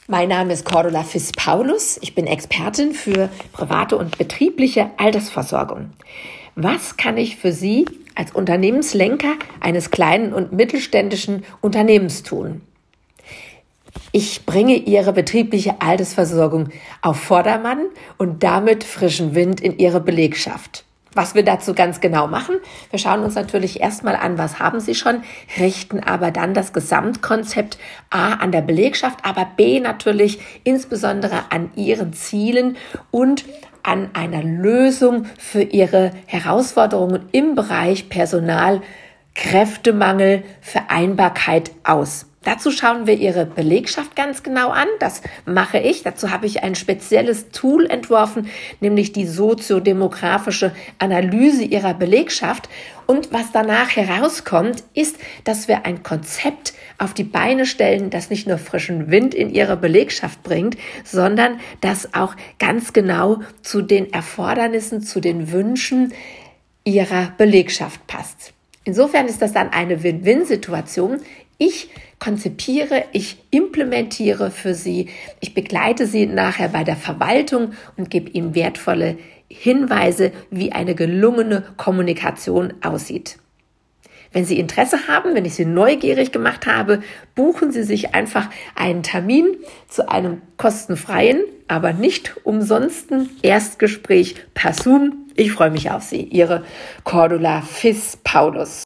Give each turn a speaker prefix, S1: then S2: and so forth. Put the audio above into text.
S1: Mein Name ist Cordula Fiss-Paulus. Ich bin Expertin für private und betriebliche Altersversorgung. Was kann ich für Sie als Unternehmenslenker eines kleinen und mittelständischen Unternehmens tun? Ich bringe Ihre betriebliche Altersversorgung auf Vordermann und damit frischen Wind in Ihre Belegschaft. Was wir dazu ganz genau machen, wir schauen uns natürlich erstmal an, was haben Sie schon, richten aber dann das Gesamtkonzept A an der Belegschaft, aber B natürlich insbesondere an Ihren Zielen und an einer Lösung für Ihre Herausforderungen im Bereich Personal, Kräftemangel, Vereinbarkeit aus. Dazu schauen wir Ihre Belegschaft ganz genau an. Das mache ich. Dazu habe ich ein spezielles Tool entworfen, nämlich die soziodemografische Analyse Ihrer Belegschaft. Und was danach herauskommt, ist, dass wir ein Konzept auf die Beine stellen, das nicht nur frischen Wind in Ihre Belegschaft bringt, sondern das auch ganz genau zu den Erfordernissen, zu den Wünschen Ihrer Belegschaft passt. Insofern ist das dann eine Win-Win-Situation. Ich konzipiere, ich implementiere für Sie, ich begleite Sie nachher bei der Verwaltung und gebe Ihnen wertvolle Hinweise, wie eine gelungene Kommunikation aussieht. Wenn Sie Interesse haben, wenn ich Sie neugierig gemacht habe, buchen Sie sich einfach einen Termin zu einem kostenfreien, aber nicht umsonsten Erstgespräch per Zoom. Ich freue mich auf Sie. Ihre Cordula Fiss-Paulus.